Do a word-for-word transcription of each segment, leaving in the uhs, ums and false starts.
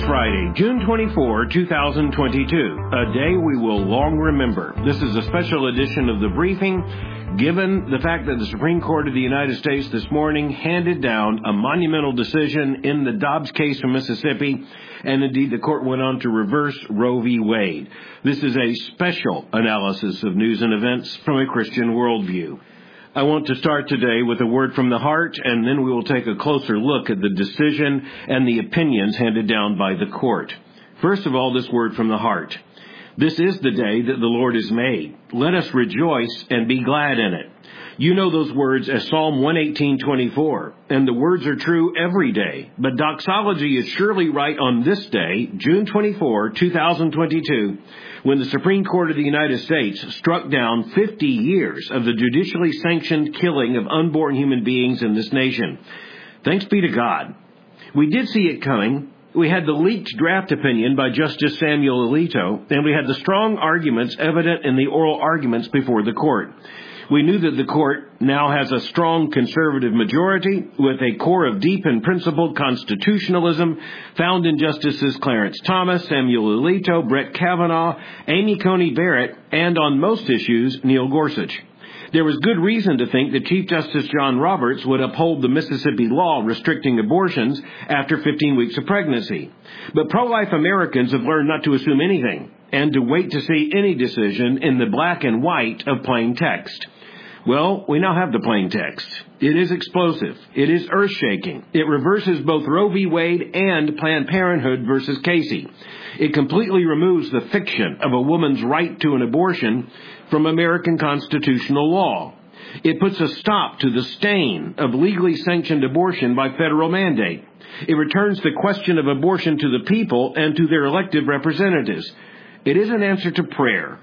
Friday, June twenty-fourth, two thousand twenty-two, a day we will long remember. This is a special edition of The Briefing, given the fact that the Supreme Court of the United States this morning handed down a monumental decision in the Dobbs case from Mississippi, and indeed the court went on to reverse Roe v. Wade. This is a special analysis of news and events from a Christian worldview. I want to start today with a word from the heart, and then we will take a closer look at the decision and the opinions handed down by the court. First of all, this word from the heart. This is the day that the Lord has made. Let us rejoice and be glad in it. You know those words as Psalm one eighteen twenty-four, and the words are true every day. But doxology is surely right on this day, June twenty-fourth, two thousand twenty-two, when the Supreme Court of the United States struck down fifty years of the judicially sanctioned killing of unborn human beings in this nation. Thanks be to God. We did see it coming. We had the leaked draft opinion by Justice Samuel Alito, and we had the strong arguments evident in the oral arguments before the court. We knew that the court now has a strong conservative majority with a core of deep and principled constitutionalism found in Justices Clarence Thomas, Samuel Alito, Brett Kavanaugh, Amy Coney Barrett, and on most issues, Neil Gorsuch. There was good reason to think that Chief Justice John Roberts would uphold the Mississippi law restricting abortions after fifteen weeks of pregnancy. But pro-life Americans have learned not to assume anything and to wait to see any decision in the black and white of plain text. Well, we now have the plain text. It is explosive. It is earth-shaking. It reverses both Roe v. Wade and Planned Parenthood versus Casey. It completely removes the fiction of a woman's right to an abortion from American constitutional law. It puts a stop to the stain of legally sanctioned abortion by federal mandate. It returns the question of abortion to the people and to their elected representatives. It is an answer to prayer.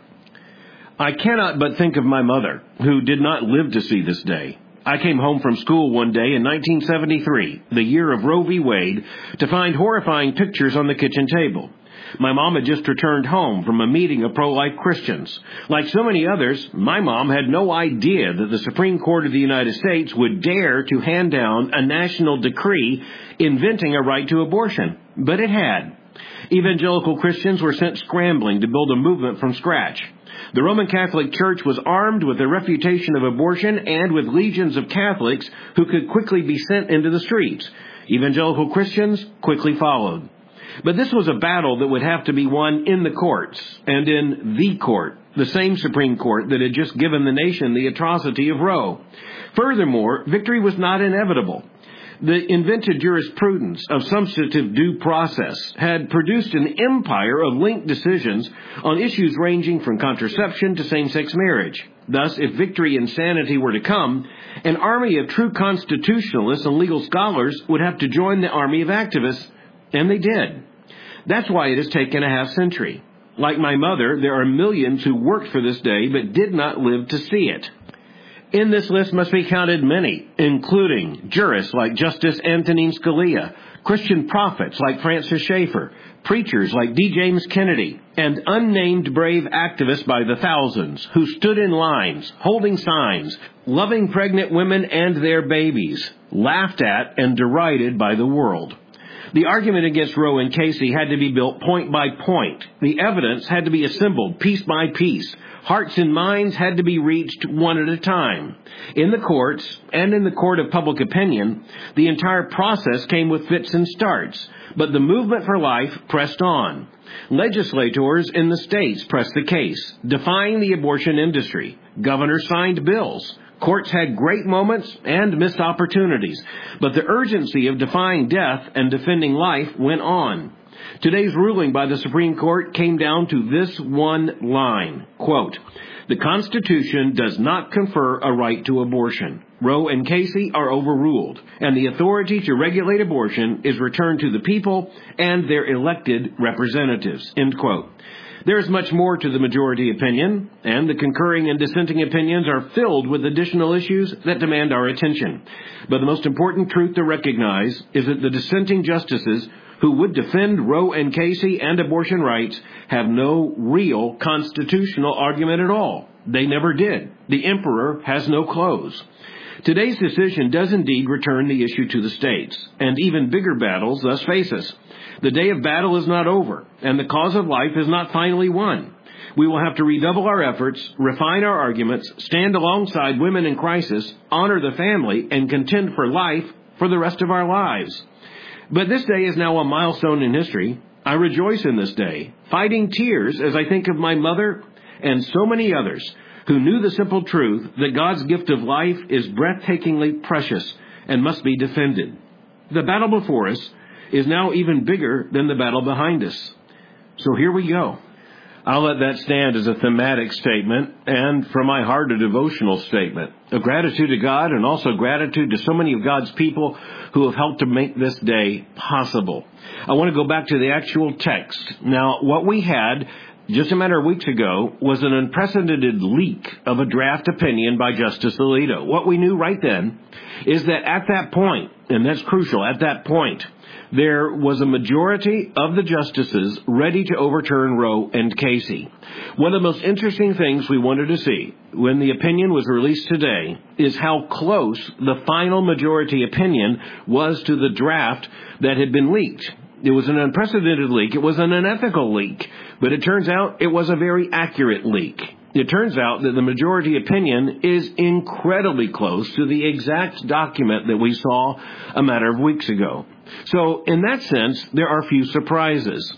I cannot but think of my mother, who did not live to see this day. I came home from school one day in nineteen seventy-three, the year of Roe v. Wade, to find horrifying pictures on the kitchen table. My mom had just returned home from a meeting of pro-life Christians. Like so many others, my mom had no idea that the Supreme Court of the United States would dare to hand down a national decree inventing a right to abortion. But it had. Evangelical Christians were sent scrambling to build a movement from scratch. The Roman Catholic Church was armed with a refutation of abortion and with legions of Catholics who could quickly be sent into the streets. Evangelical Christians quickly followed. But this was a battle that would have to be won in the courts and in the court, the same Supreme Court that had just given the nation the atrocity of Roe. Furthermore, victory was not inevitable. The invented jurisprudence of substantive due process had produced an empire of linked decisions on issues ranging from contraception to same-sex marriage. Thus, if victory and sanity were to come, an army of true constitutionalists and legal scholars would have to join the army of activists, and they did. That's why it has taken a half century. Like my mother, there are millions who worked for this day but did not live to see it. In this list must be counted many, including jurists like Justice Antonin Scalia, Christian prophets like Francis Schaeffer, preachers like D. James Kennedy, and unnamed brave activists by the thousands who stood in lines, holding signs, loving pregnant women and their babies, laughed at and derided by the world. The argument against Roe and Casey had to be built point by point. The evidence had to be assembled piece by piece. Hearts and minds had to be reached one at a time. In the courts and in the court of public opinion, the entire process came with fits and starts. But the movement for life pressed on. Legislators in the states pressed the case, defying the abortion industry. Governors signed bills. Courts had great moments and missed opportunities, but the urgency of defying death and defending life went on. Today's ruling by the Supreme Court came down to this one line, quote, "The Constitution does not confer a right to abortion. Roe and Casey are overruled, and the authority to regulate abortion is returned to the people and their elected representatives," end quote. There is much more to the majority opinion, and the concurring and dissenting opinions are filled with additional issues that demand our attention. But the most important truth to recognize is that the dissenting justices who would defend Roe and Casey and abortion rights have no real constitutional argument at all. They never did. The emperor has no clothes. Today's decision does indeed return the issue to the states, and even bigger battles thus face us. The day of battle is not over, and the cause of life is not finally won. We will have to redouble our efforts, refine our arguments, stand alongside women in crisis, honor the family, and contend for life for the rest of our lives. But this day is now a milestone in history. I rejoice in this day, fighting tears as I think of my mother and so many others who knew the simple truth that God's gift of life is breathtakingly precious and must be defended. The battle before us is now even bigger than the battle behind us. So here we go. I'll let that stand as a thematic statement and, from my heart, a devotional statement of gratitude to God and also gratitude to so many of God's people who have helped to make this day possible. I want to go back to the actual text. Now, what we had just a matter of weeks ago was an unprecedented leak of a draft opinion by Justice Alito. What we knew right then is that at that point, and that's crucial, at that point, there was a majority of the justices ready to overturn Roe and Casey. One of the most interesting things we wanted to see when the opinion was released today is how close the final majority opinion was to the draft that had been leaked. It was an unprecedented leak. It was an unethical leak. But it turns out it was a very accurate leak. It turns out that the majority opinion is incredibly close to the exact document that we saw a matter of weeks ago. So in that sense, there are few surprises.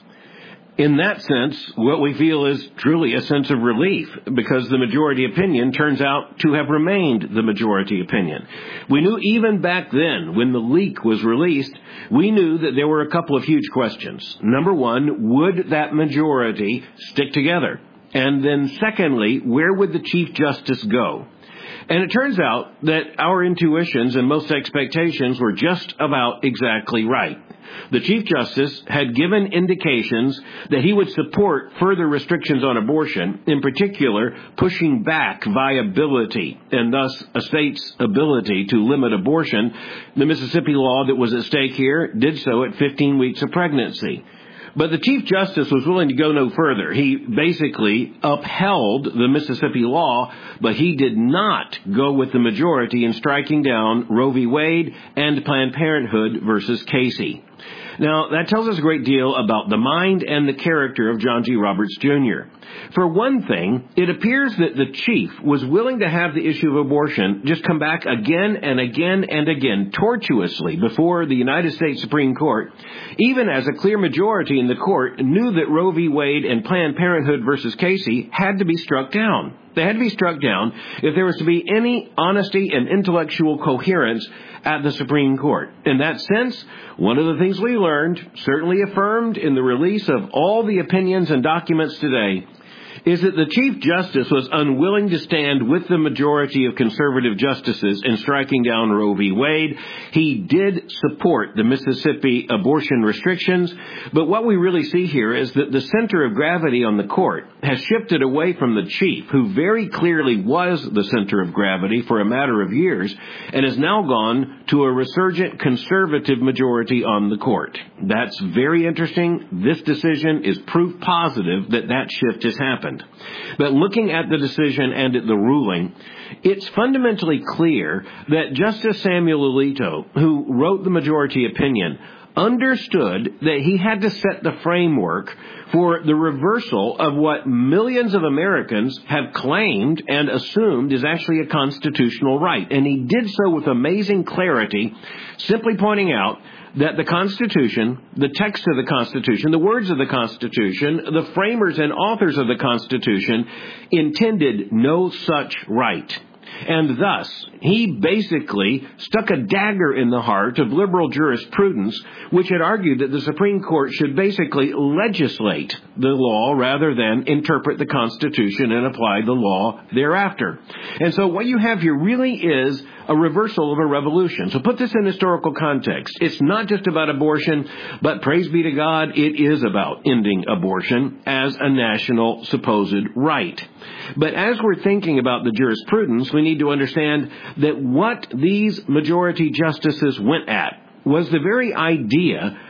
In that sense, what we feel is truly a sense of relief because the majority opinion turns out to have remained the majority opinion. We knew even back then, when the leak was released, we knew that there were a couple of huge questions. Number one, would that majority stick together? And then secondly, where would the Chief Justice go? And it turns out that our intuitions and most expectations were just about exactly right. The Chief Justice had given indications that he would support further restrictions on abortion, in particular pushing back viability and thus a state's ability to limit abortion. The Mississippi law that was at stake here did so at fifteen weeks of pregnancy. But the Chief Justice was willing to go no further. He basically upheld the Mississippi law, but he did not go with the majority in striking down Roe v. Wade and Planned Parenthood versus Casey. Now, that tells us a great deal about the mind and the character of John G. Roberts, Junior For one thing, it appears that the chief was willing to have the issue of abortion just come back again and again and again, tortuously, before the United States Supreme Court, even as a clear majority in the court knew that Roe v. Wade and Planned Parenthood versus Casey had to be struck down. They had to be struck down if there was to be any honesty and intellectual coherence at the Supreme Court. In that sense, one of the things we learned, certainly affirmed in the release of all the opinions and documents today, is that the Chief Justice was unwilling to stand with the majority of conservative justices in striking down Roe v. Wade. He did support the Mississippi abortion restrictions, but what we really see here is that the center of gravity on the court has shifted away from the chief, who very clearly was the center of gravity for a matter of years, and has now gone to a resurgent conservative majority on the court. That's very interesting. This decision is proof positive that that shift has happened. But looking at the decision and at the ruling, it's fundamentally clear that Justice Samuel Alito, who wrote the majority opinion, understood that he had to set the framework for the reversal of what millions of Americans have claimed and assumed is actually a constitutional right. And he did so with amazing clarity, simply pointing out that the Constitution, the text of the Constitution, the words of the Constitution, the framers and authors of the Constitution intended no such right. And thus, he basically stuck a dagger in the heart of liberal jurisprudence, which had argued that the Supreme Court should basically legislate the law rather than interpret the Constitution and apply the law thereafter. And so what you have here really is a reversal of a revolution. So put this in historical context. It's not just about abortion, but praise be to God, it is about ending abortion as a national supposed right. But as we're thinking about the jurisprudence, we need to understand that what these majority justices went at was the very idea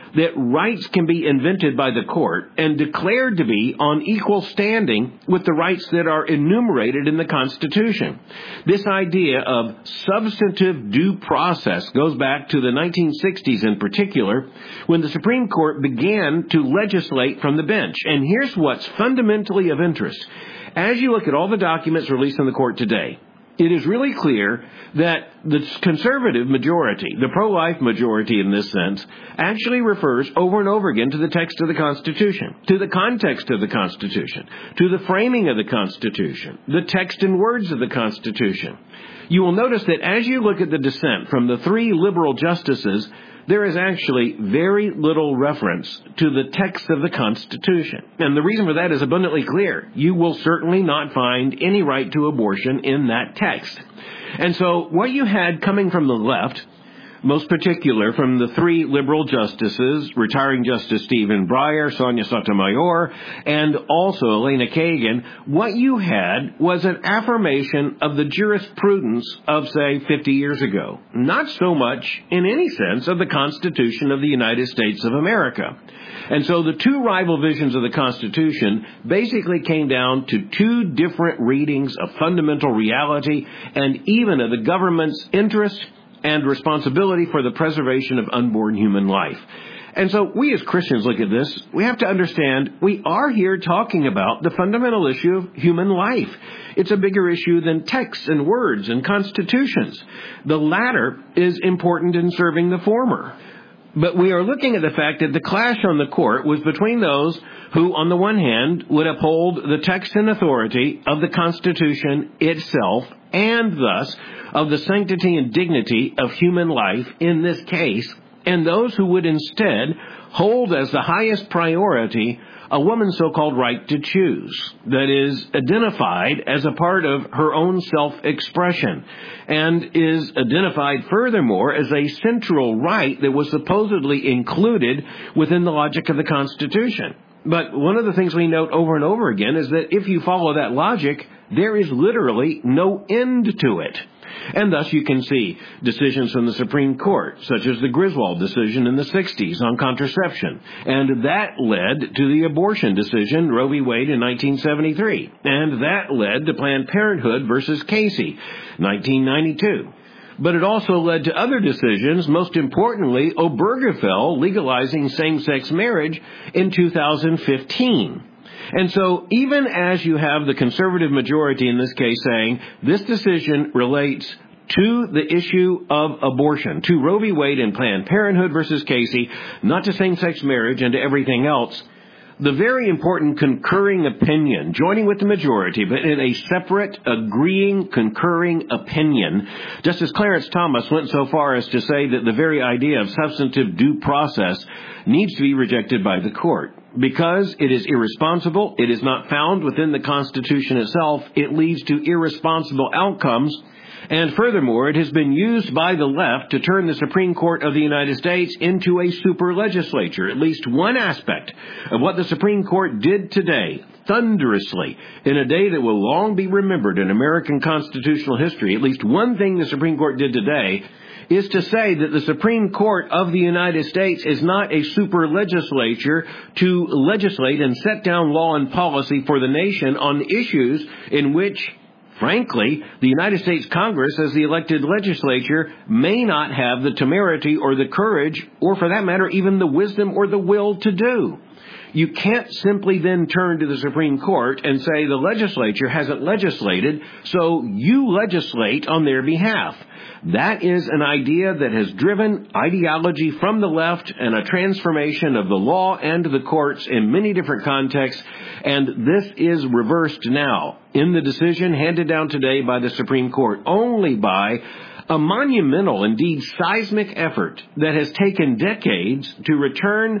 that rights can be invented by the court and declared to be on equal standing with the rights that are enumerated in the Constitution. This idea of substantive due process goes back to the nineteen sixties in particular, when the Supreme Court began to legislate from the bench. And here's what's fundamentally of interest. As you look at all the documents released in the court today, it is really clear that the conservative majority, the pro-life majority in this sense, actually refers over and over again to the text of the Constitution, to the context of the Constitution, to the framing of the Constitution, the text and words of the Constitution. You will notice that as you look at the dissent from the three liberal justices, there is actually very little reference to the text of the Constitution. And the reason for that is abundantly clear. You will certainly not find any right to abortion in that text. And so what you had coming from the left, most particular from the three liberal justices, retiring Justice Stephen Breyer, Sonia Sotomayor, and also Elena Kagan, what you had was an affirmation of the jurisprudence of, say, fifty years ago. Not so much, in any sense, of the Constitution of the United States of America. And so the two rival visions of the Constitution basically came down to two different readings of fundamental reality and even of the government's interest and responsibility for the preservation of unborn human life. And so we as Christians look at this, we have to understand we are here talking about the fundamental issue of human life. It's a bigger issue than texts and words and constitutions. The latter is important in serving the former. But we are looking at the fact that the clash on the court was between those who, on the one hand, would uphold the text and authority of the Constitution itself, and thus of the sanctity and dignity of human life in this case, and those who would instead hold as the highest priority a woman's so-called right to choose, that is identified as a part of her own self-expression, and is identified furthermore as a central right that was supposedly included within the logic of the Constitution. But one of the things we note over and over again is that if you follow that logic, there is literally no end to it. And thus you can see decisions from the Supreme Court, such as the Griswold decision in the sixties on contraception. And that led to the abortion decision, Roe v. Wade, in nineteen seventy-three. And that led to Planned Parenthood versus Casey, nineteen ninety-two. But it also led to other decisions, most importantly, Obergefell legalizing same-sex marriage in two thousand fifteen. And so even as you have the conservative majority in this case saying this decision relates to the issue of abortion, to Roe v. Wade and Planned Parenthood versus Casey, not to same-sex marriage and to everything else, the very important concurring opinion, joining with the majority, but in a separate, agreeing, concurring opinion, Justice Clarence Thomas went so far as to say that the very idea of substantive due process needs to be rejected by the court. Because it is irresponsible, it is not found within the Constitution itself, it leads to irresponsible outcomes, and furthermore, it has been used by the left to turn the Supreme Court of the United States into a super legislature. At least one aspect of what the Supreme Court did today, thunderously, in a day that will long be remembered in American constitutional history, at least one thing the Supreme Court did today is to say that the Supreme Court of the United States is not a super legislature to legislate and set down law and policy for the nation on issues in which, frankly, the United States Congress, as the elected legislature, may not have the temerity or the courage, or for that matter, even the wisdom or the will to do. You can't simply then turn to the Supreme Court and say the legislature hasn't legislated, so you legislate on their behalf. That is an idea that has driven ideology from the left and a transformation of the law and the courts in many different contexts, and this is reversed now in the decision handed down today by the Supreme Court only by a monumental, indeed seismic effort that has taken decades to return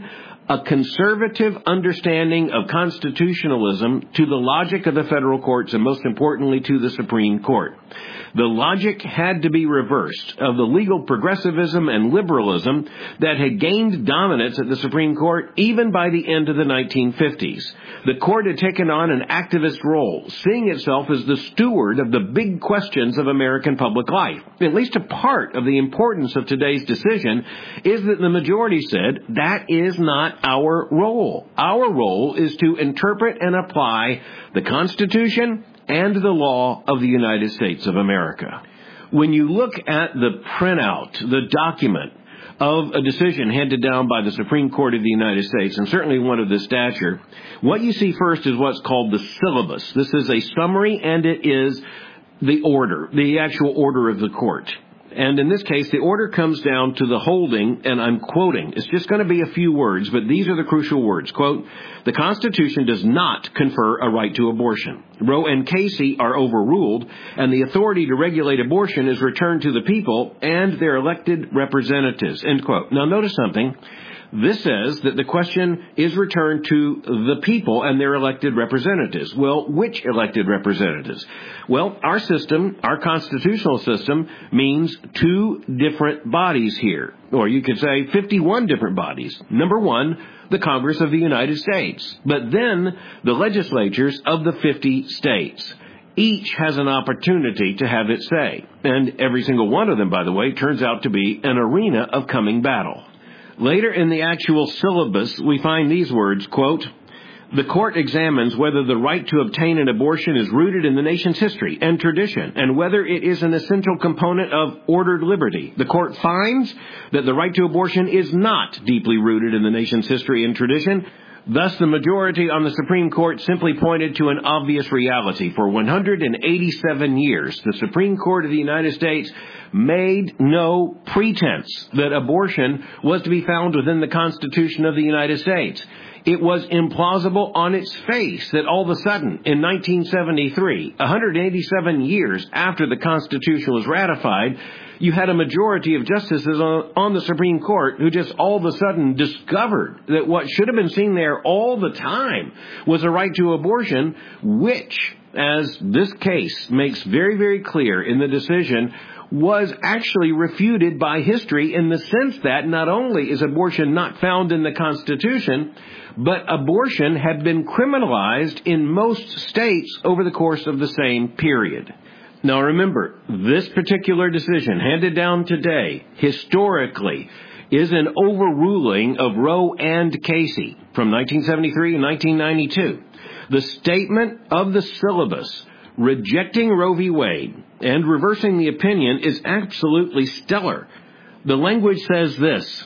a conservative understanding of constitutionalism to the logic of the federal courts and, most importantly, to the Supreme Court. The logic had to be reversed of the legal progressivism and liberalism that had gained dominance at the Supreme Court even by the end of the nineteen fifties. The court had taken on an activist role, seeing itself as the steward of the big questions of American public life. At least a part of the importance of today's decision is that the majority said that is not our role. Our role is to interpret and apply the Constitution and the law of the United States of America. When you look at the printout, the document of a decision handed down by the Supreme Court of the United States, and certainly one of this stature, what you see first is what's called the syllabus. This is a summary, and it is the order, the actual order of the court. And in this case, the order comes down to the holding, and I'm quoting. It's just going to be a few words, but these are the crucial words. Quote, "The Constitution does not confer a right to abortion. Roe and Casey are overruled, and the authority to regulate abortion is returned to the people and their elected representatives." End quote. Now, notice something. This says that the question is returned to the people and their elected representatives. Well, which elected representatives? Well, our system, our constitutional system, means two different bodies here. Or you could say fifty-one different bodies. Number one, the Congress of the United States. But then the legislatures of the fifty states. Each has an opportunity to have its say. And every single one of them, by the way, turns out to be an arena of coming battle. Later in the actual syllabus, we find these words, quote, "The court examines whether the right to obtain an abortion is rooted in the nation's history and tradition, and whether it is an essential component of ordered liberty. The court finds that the right to abortion is not deeply rooted in the nation's history and tradition. Thus, the majority on the Supreme Court simply pointed to an obvious reality. For one hundred eighty-seven years, the Supreme Court of the United States made no pretense that abortion was to be found within the Constitution of the United States. It was implausible on its face that all of a sudden, in nineteen seventy-three, one hundred eighty-seven years after the Constitution was ratified, you had a majority of justices on, on the Supreme Court who just all of a sudden discovered that what should have been seen there all the time was a right to abortion, which, as this case makes very, very clear in the decision, was actually refuted by history in the sense that not only is abortion not found in the Constitution, but abortion had been criminalized in most states over the course of the same period. Now remember, this particular decision handed down today, historically, is an overruling of Roe and Casey from nineteen seventy-three and nineteen ninety-two. The statement of the syllabus rejecting Roe v. Wade and reversing the opinion is absolutely stellar. The language says this: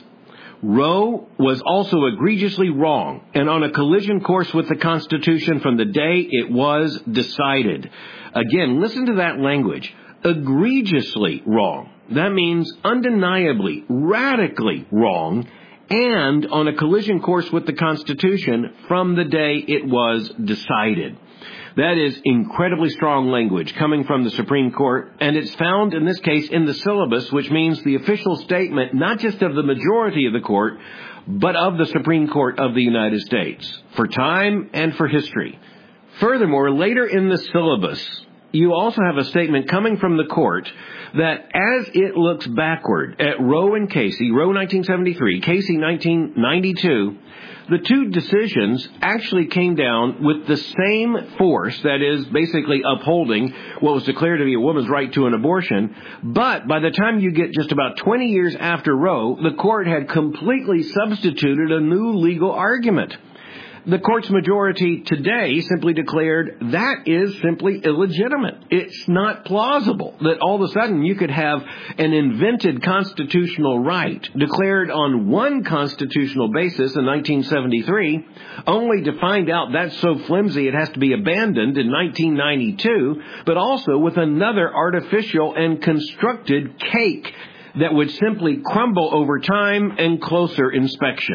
Roe was also egregiously wrong and on a collision course with the Constitution from the day it was decided. Again, listen to that language. Egregiously wrong. That means undeniably, radically wrong, and on a collision course with the Constitution from the day it was decided. That is incredibly strong language coming from the Supreme Court, and it's found in this case in the syllabus, which means the official statement not just of the majority of the court, but of the Supreme Court of the United States, for time and for history. Furthermore, later in the syllabus, you also have a statement coming from the court that as it looks backward at Roe and Casey, Roe nineteen seventy-three, Casey nineteen ninety-two, the two decisions actually came down with the same force, that is, basically upholding what was declared to be a woman's right to an abortion. But by the time you get just about twenty years after Roe, the court had completely substituted a new legal argument. The court's majority today simply declared that is simply illegitimate. It's not plausible that all of a sudden you could have an invented constitutional right declared on one constitutional basis in nineteen seventy-three, only to find out that's so flimsy it has to be abandoned in nineteen ninety-two, but also with another artificial and constructed cake that would simply crumble over time and closer inspection.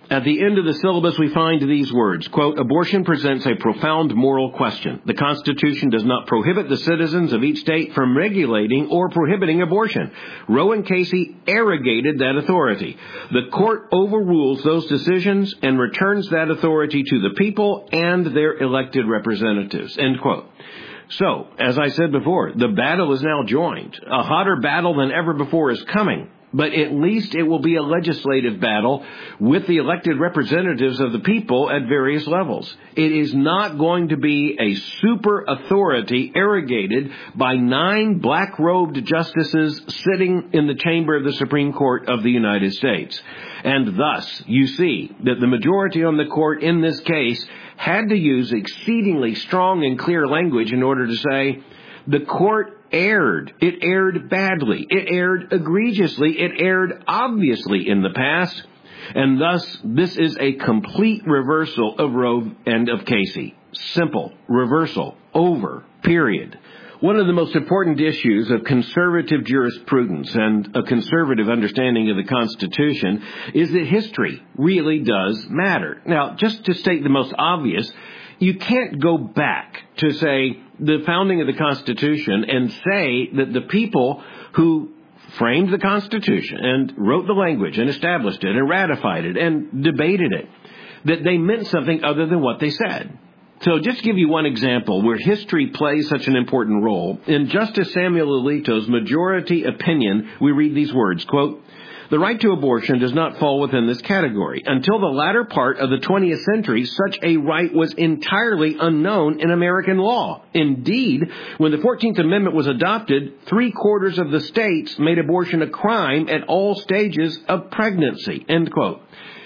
At the end of the syllabus, we find these words, quote, abortion presents a profound moral question. The Constitution does not prohibit the citizens of each state from regulating or prohibiting abortion. Roe and Casey arrogated that authority. The court overrules those decisions and returns that authority to the people and their elected representatives, end quote. So, as I said before, the battle is now joined. A hotter battle than ever before is coming. But at least it will be a legislative battle with the elected representatives of the people at various levels. It is not going to be a super authority arrogated by nine black-robed justices sitting in the chamber of the Supreme Court of the United States. And thus, you see that the majority on the court in this case had to use exceedingly strong and clear language in order to say, the court erred. It erred badly. It erred egregiously. It erred obviously in the past. And thus, this is a complete reversal of Roe and of Casey. Simple. Reversal. Over. Period. One of the most important issues of conservative jurisprudence and a conservative understanding of the Constitution is that history really does matter. Now, just to state the most obvious, you can't go back to, say, the founding of the Constitution and say that the people who framed the Constitution and wrote the language and established it and ratified it and debated it, that they meant something other than what they said. So just to give you one example where history plays such an important role, in Justice Samuel Alito's majority opinion, we read these words, quote, the right to abortion does not fall within this category. Until the latter part of the twentieth century, such a right was entirely unknown in American law. Indeed, when the fourteenth Amendment was adopted, three-quarters of the states made abortion a crime at all stages of pregnancy, end quote.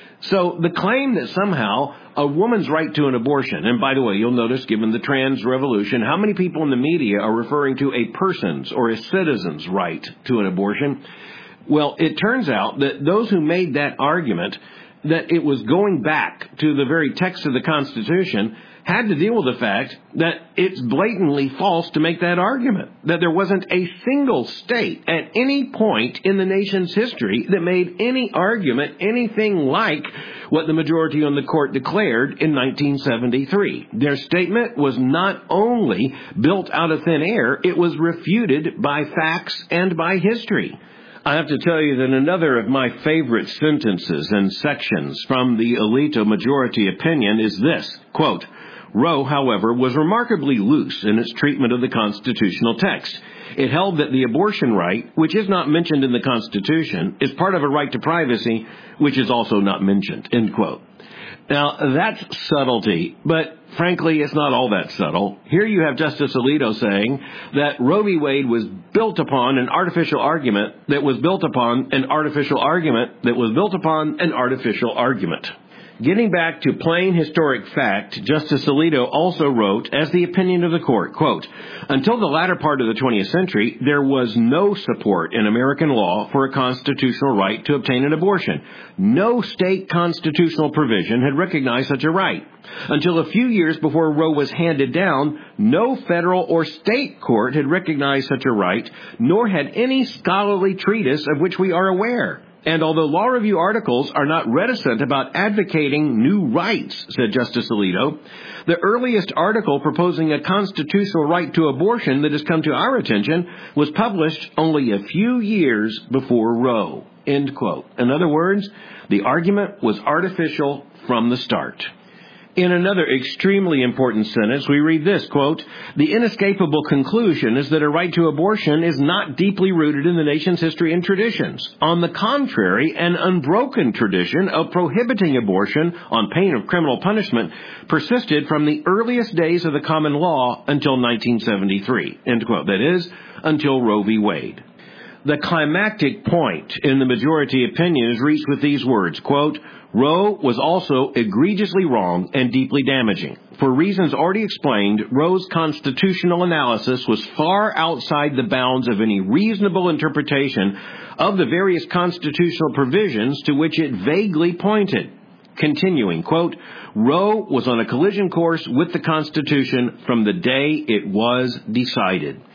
So the claim that somehow a woman's right to an abortion, and by the way, you'll notice, given the trans revolution, how many people in the media are referring to a person's or a citizen's right to an abortion? Well, it turns out that those who made that argument, that it was going back to the very text of the Constitution, had to deal with the fact that it's blatantly false to make that argument, that there wasn't a single state at any point in the nation's history that made any argument anything like what the majority on the court declared in nineteen seventy-three. Their statement was not only built out of thin air, it was refuted by facts and by history. I have to tell you that another of my favorite sentences and sections from the Alito majority opinion is this, quote, Roe, however, was remarkably loose in its treatment of the constitutional text. It held that the abortion right, which is not mentioned in the Constitution, is part of a right to privacy, which is also not mentioned, end quote. Now, that's subtlety, but frankly, it's not all that subtle. Here you have Justice Alito saying that Roe v. Wade was built upon an artificial argument that was built upon an artificial argument that was built upon an artificial argument. Getting back to plain historic fact, Justice Alito also wrote, as the opinion of the court, quote, until the latter part of the twentieth century, there was no support in American law for a constitutional right to obtain an abortion. No state constitutional provision had recognized such a right. Until a few years before Roe was handed down, no federal or state court had recognized such a right, nor had any scholarly treatise of which we are aware. And although law review articles are not reticent about advocating new rights, said Justice Alito, the earliest article proposing a constitutional right to abortion that has come to our attention was published only a few years before Roe, end quote. In other words, the argument was artificial from the start. In another extremely important sentence, we read this, quote, the inescapable conclusion is that a right to abortion is not deeply rooted in the nation's history and traditions. On the contrary, an unbroken tradition of prohibiting abortion on pain of criminal punishment persisted from the earliest days of the common law until nineteen seventy-three, end quote. That is, until Roe v. Wade. The climactic point in the majority opinion is reached with these words, quote, Roe was also egregiously wrong and deeply damaging. For reasons already explained, Roe's constitutional analysis was far outside the bounds of any reasonable interpretation of the various constitutional provisions to which it vaguely pointed. Continuing, quote, Roe was on a collision course with the Constitution from the day it was decided.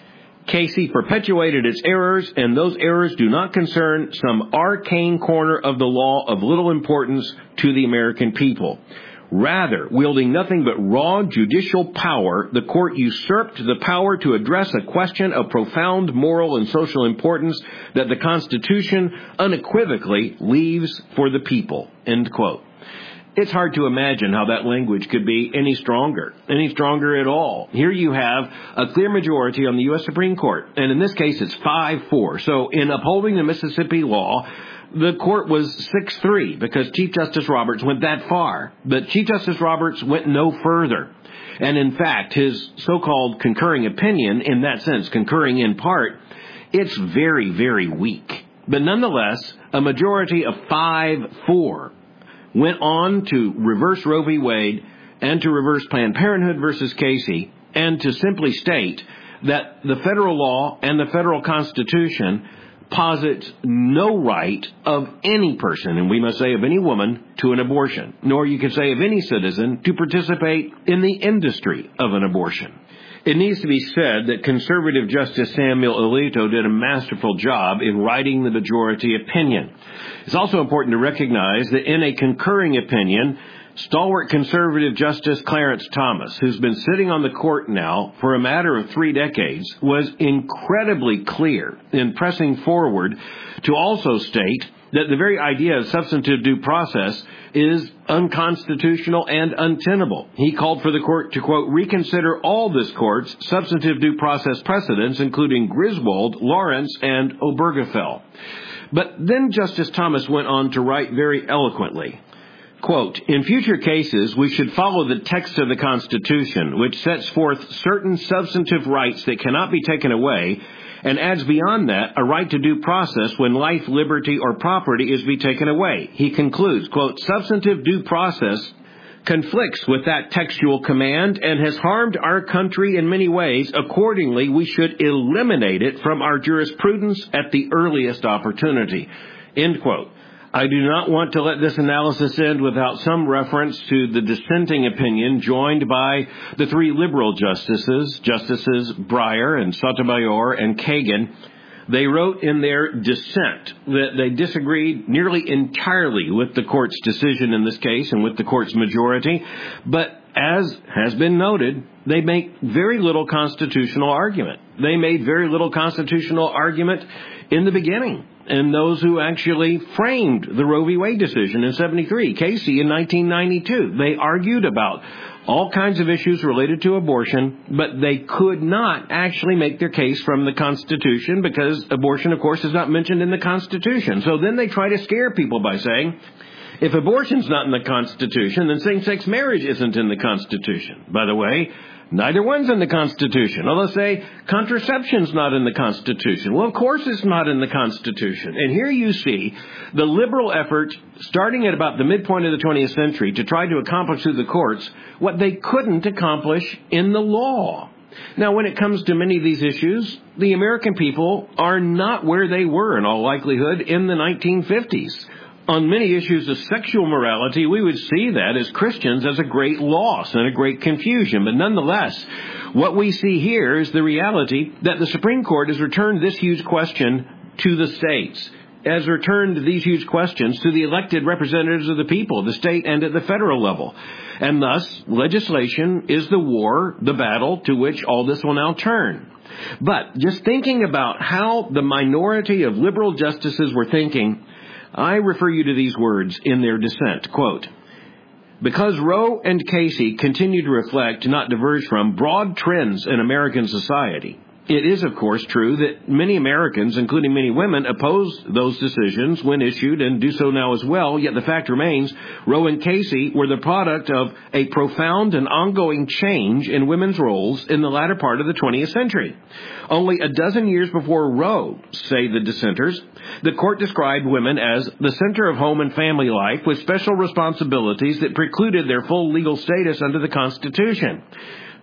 Casey perpetuated its errors, and those errors do not concern some arcane corner of the law of little importance to the American people. Rather, wielding nothing but raw judicial power, the court usurped the power to address a question of profound moral and social importance that the Constitution unequivocally leaves for the people." End quote. It's hard to imagine how that language could be any stronger, any stronger at all. Here you have a clear majority on the U S Supreme Court, and in this case it's five four. So in upholding the Mississippi law, the court was six three because Chief Justice Roberts went that far. But Chief Justice Roberts went no further. And in fact, his so-called concurring opinion, in that sense, concurring in part, it's very, very weak. But nonetheless, a majority of five four went on to reverse Roe v. Wade and to reverse Planned Parenthood versus Casey and to simply state that the federal law and the federal Constitution posits no right of any person, and we must say of any woman, to an abortion, nor you can say of any citizen to participate in the industry of an abortion. It needs to be said that conservative Justice Samuel Alito did a masterful job in writing the majority opinion. It's also important to recognize that in a concurring opinion, stalwart conservative Justice Clarence Thomas, who's been sitting on the court now for a matter of three decades, was incredibly clear in pressing forward to also state that the very idea of substantive due process is unconstitutional and untenable. He called for the court to, quote, reconsider all this court's substantive due process precedents, including Griswold, Lawrence, and Obergefell. But then Justice Thomas went on to write very eloquently, quote, in future cases, we should follow the text of the Constitution, which sets forth certain substantive rights that cannot be taken away, and adds beyond that a right to due process when life, liberty, or property is to be taken away. He concludes, quote, substantive due process conflicts with that textual command and has harmed our country in many ways. Accordingly, we should eliminate it from our jurisprudence at the earliest opportunity. End quote. I do not want to let this analysis end without some reference to the dissenting opinion joined by the three liberal justices, Justices Breyer and Sotomayor and Kagan. They wrote in their dissent that they disagreed nearly entirely with the court's decision in this case and with the court's majority. But as has been noted, they make very little constitutional argument. They made very little constitutional argument in the beginning. And those who actually framed the Roe v. Wade decision in seventy-three, Casey in nineteen ninety-two, they argued about all kinds of issues related to abortion, but they could not actually make their case from the Constitution because abortion, of course, is not mentioned in the Constitution. So then they try to scare people by saying, if abortion's not in the Constitution, then same-sex marriage isn't in the Constitution. By the way, neither one's in the Constitution. Or they'll say, contraception's not in the Constitution. Well, of course it's not in the Constitution. And here you see the liberal effort, starting at about the midpoint of the twentieth century, to try to accomplish through the courts what they couldn't accomplish in the law. Now, when it comes to many of these issues, the American people are not where they were, in all likelihood, in the nineteen fifties. On many issues of sexual morality, we would see that as Christians as a great loss and a great confusion. But nonetheless, what we see here is the reality that the Supreme Court has returned this huge question to the states, has returned these huge questions to the elected representatives of the people, the state and at the federal level. And thus, legislation is the war, the battle to which all this will now turn. But just thinking about how the minority of liberal justices were thinking, I refer you to these words in their dissent, quote, because Roe and Casey continue to reflect, not diverge from, broad trends in American society, it is, of course, true that many Americans, including many women, opposed those decisions when issued and do so now as well. Yet the fact remains, Roe and Casey were the product of a profound and ongoing change in women's roles in the latter part of the twentieth century. Only a dozen years before Roe, say the dissenters, the court described women as the center of home and family life with special responsibilities that precluded their full legal status under the Constitution.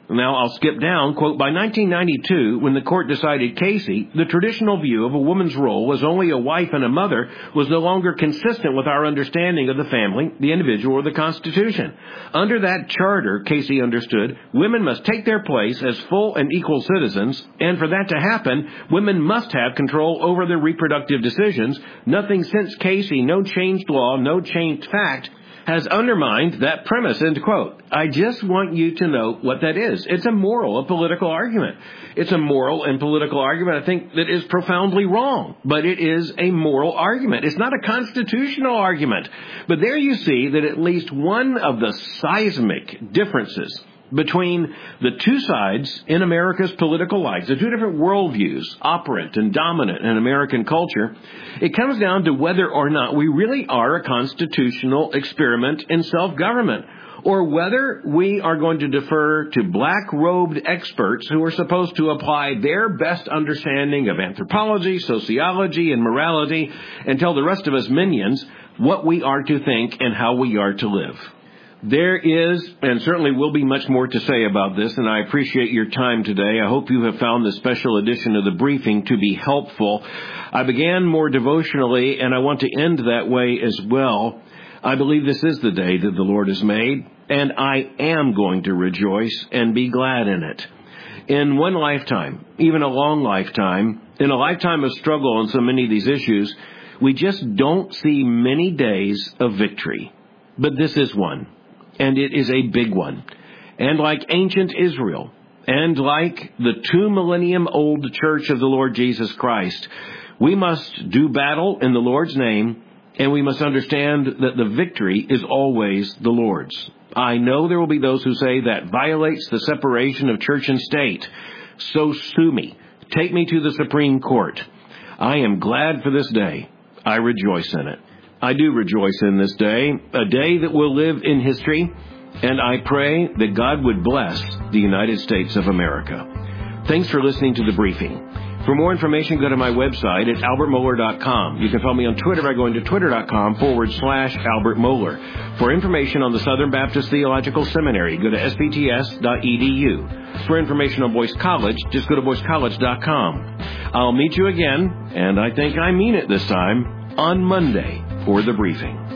Now, I'll skip down, quote, by nineteen ninety-two, when the court decided Casey, the traditional view of a woman's role as only a wife and a mother was no longer consistent with our understanding of the family, the individual, or the Constitution. Under that charter, Casey understood, women must take their place as full and equal citizens, and for that to happen, women must have control over their reproductive decisions. Nothing since Casey, no changed law, no changed fact, has undermined that premise, end quote. I just want you to know what that is. It's a moral, a political argument. It's a moral and political argument, I think, that is profoundly wrong. But it is a moral argument. It's not a constitutional argument. But there you see that at least one of the seismic differences between the two sides in America's political life, the two different worldviews, operant and dominant in American culture, it comes down to whether or not we really are a constitutional experiment in self-government, or whether we are going to defer to black-robed experts who are supposed to apply their best understanding of anthropology, sociology, and morality, and tell the rest of us minions what we are to think and how we are to live. There is, and certainly will be, much more to say about this, and I appreciate your time today. I hope you have found this special edition of the briefing to be helpful. I began more devotionally, and I want to end that way as well. I believe this is the day that the Lord has made, and I am going to rejoice and be glad in it. In one lifetime, even a long lifetime, in a lifetime of struggle on so many of these issues, we just don't see many days of victory. But this is one. And it is a big one. And like ancient Israel, and like the two millennium old church of the Lord Jesus Christ, we must do battle in the Lord's name, and we must understand that the victory is always the Lord's. I know there will be those who say that violates the separation of church and state. So sue me. Take me to the Supreme Court. I am glad for this day. I rejoice in it. I do rejoice in this day, a day that will live in history, and I pray that God would bless the United States of America. Thanks for listening to the briefing. For more information, go to my website at albert mohler dot com. You can follow me on Twitter by going to twitter.com forward slash Albert Mohler. For information on the Southern Baptist Theological Seminary, go to s b t s dot e d u. For information on Boyce College, just go to boyce college dot com. I'll meet you again, and I think I mean it this time, on Monday for the briefing.